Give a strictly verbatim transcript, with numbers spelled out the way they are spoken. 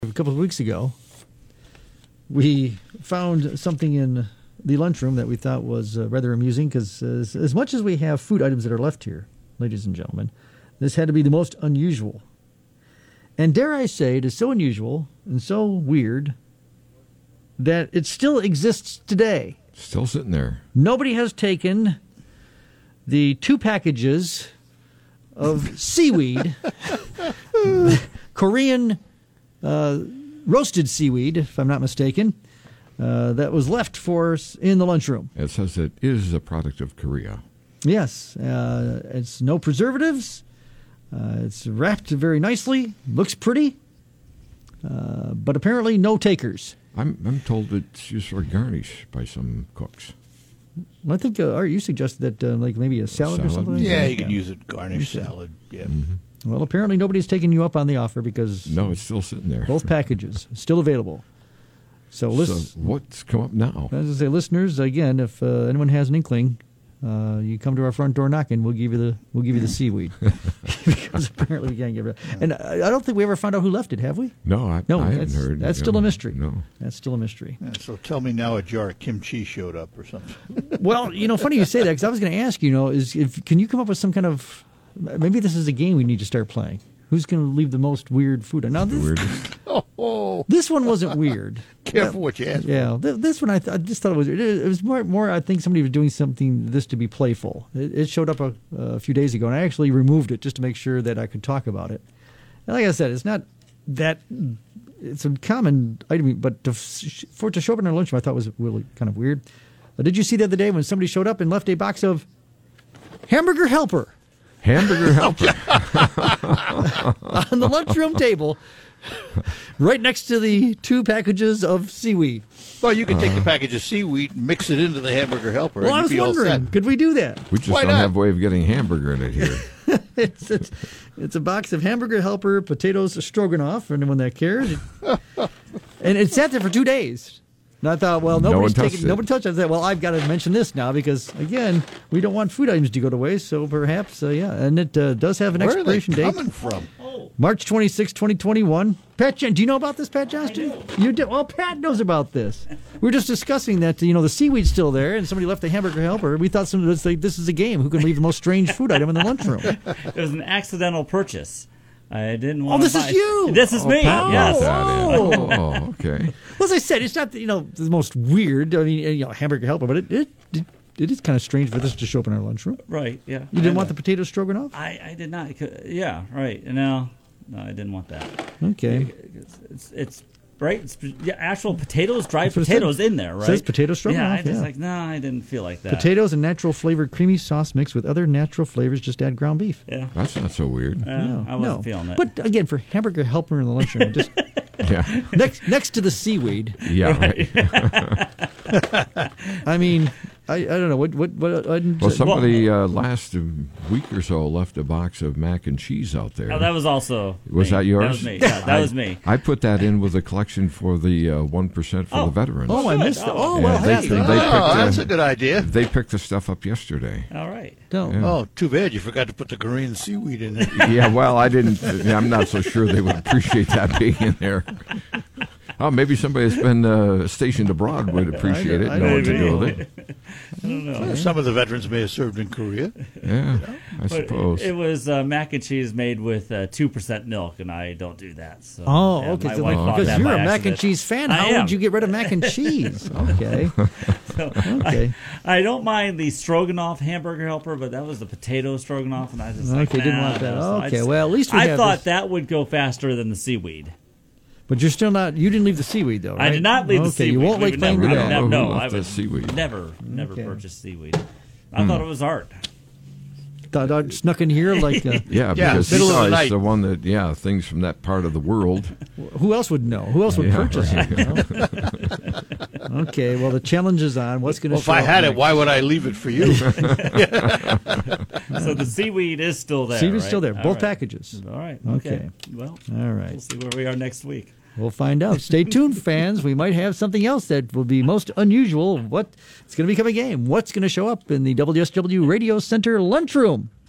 A couple of weeks ago, we found something in the lunchroom that we thought was uh, rather amusing because uh, as, as much as we have food items that are left here, ladies and gentlemen, this had to be the most unusual. And dare I say, it is so unusual and so weird that it still exists today. Still sitting there. Nobody has taken the two packages of seaweed, Korean uh, roasted seaweed, if I'm not mistaken, uh, that was left for us in the lunchroom. It says it is a product of Korea. Yes, uh, it's no preservatives. Uh, it's wrapped very nicely, looks pretty, uh, but apparently no takers. I'm I'm told it's used for garnish by some cooks. I think, uh, Art, you suggested that uh, like maybe a salad, Salad? or something like Yeah, that? you can use it garnish salad. Yeah. Mm-hmm. Well, apparently nobody's taken you up on the offer because No, it's still sitting there. both packages still available. So, So listen, what's come up now? as I say, listeners, again, if uh, anyone has an inkling, uh, you come to our front door knocking. We'll give you the we'll give you the seaweed because apparently we can't get rid of it. And I, I don't think we ever found out who left it, have we? No, I, No, I haven't that's, heard. that's you still know, a mystery. No. That's still a mystery. Yeah, so tell me now a jar of kimchi showed up or something. Well, you know, funny you say that because I was going to ask you, you know, is if can you come up with some kind of maybe this is a game we need to start playing. Who's going to leave the most weird food? Now this, Weirdest. Oh, this one wasn't weird. careful what you ask. Yeah, th- this one I, th- I just thought it was it, it was more more. I think somebody was doing something this to be playful. It, it showed up a, a few days ago, and I actually removed it just to make sure that I could talk about it. And like I said, it's not that it's a common item, but to, for it to show up in our lunchroom, I thought was really kind of weird. Uh, did you see the other day when somebody showed up and left a box of Hamburger Helper Hamburger helper. on the lunchroom table, right next to the two packages of seaweed? Well, you can take the package of seaweed and mix it into the hamburger helper. Well, and I you'd was be all wondering, set. could we do that? We just Why don't not? have a way of getting hamburger in it here. it's, it's, it's a box of Hamburger Helper, potatoes, stroganoff, for anyone that cares. And it sat there for two days. And I thought, well, No nobody's one touched taking, it. nobody touched it. I said, well, I've got to mention this now because, again, we don't want food items to go to waste. So perhaps, uh, yeah. And it uh, does have an Where are they expiration date. coming from? March twenty-sixth, twenty twenty-one. Pat, Jen, do you know about this, Pat Johnston? I do. You do? Well, Pat knows about this. We were just discussing that, you know, the seaweed's still there and somebody left the Hamburger Helper. We thought some, this is a game. Who can leave the most strange food item in the lunchroom? It was an accidental purchase. I didn't Oh, want. this to is buy. you! This is Oh, me. Pat Yes. brought that in. Oh. Oh, okay. Well, as I said, it's not, you know, the most weird, I mean, you know, Hamburger Helper, but it, it, it, it is kind of strange for this to show up in our lunchroom. Right. Yeah. You didn't I want the know. potato stroganoff? I, I did not. Yeah. Right. No. No, I didn't want that. Okay. It's it's, it's right. It's yeah, actual potatoes, dried That's what it potatoes said. in there. Right. It says potato stroganoff, Yeah. I just yeah. like no. I didn't feel like that. Potatoes and natural flavored creamy sauce mixed with other natural flavors. Just add ground beef. Yeah. That's not so weird. Uh, No, I wasn't no. feeling it. But again, for Hamburger Helper in the lunchroom, just Yeah. next next to the seaweed. Yeah, right. I mean, I, I don't know what what what. I, Well, somebody uh, last week or so left a box of mac and cheese out there. Oh, that was also. Was me. that yours? That was me. Yeah, that I- was me. I put that in with a collection for the uh, one percent for Oh. the veterans. oh, I Good. missed it. Oh, Oh, Yeah, well, they, hey. they, Oh, picked, that's uh, a good idea. they picked the stuff up yesterday. All right. No. Yeah. Oh, too bad you forgot to put the Korean seaweed in there. Yeah, well, I didn't. I'm not so sure they would appreciate that being in there. Oh, maybe somebody that's been uh, stationed abroad would appreciate it, I know don't what to do know. with it. I don't know. Well, some of the veterans may have served in Korea. Yeah, I But suppose. it was uh, mac and cheese made with uh, two percent milk, and I don't do that. So, Oh, yeah, okay. my So wife like, bought because that you're by a mac and accident. cheese fan, I how am. would you get rid of mac and cheese? Okay. Okay. I don't mind the stroganoff hamburger helper, but that was the potato stroganoff, and I just like, Okay, didn't nah, want that. no. So I Okay, just- well, at least we I have thought this. that would go faster than the seaweed. But you're still not. You didn't leave the seaweed though, right? I did not leave okay, the seaweed. you won't We like would claim to never, I don't that. know no, who no, left I the would seaweed. never, never Okay. purchase seaweed. I thought it was art. Thought I snuck in here like. Uh, Yeah, Yeah, because middle he's of the always night. the one that, yeah, things from that part of the world. who else would know? Who else would Yeah, purchase right. it? You know? Okay, well the challenge is on. What's going to Well, if show I up had it, next? why would I leave it for you? So the seaweed is still there. Seaweed's right? still there. All Both right. packages. All right. Okay. Okay. Well, All right. we'll see where we are next week. We'll find out. Stay tuned, fans. We might have something else that will be most unusual. What? It's going to become a game. What's going to show up in the W S W Radio Center lunchroom?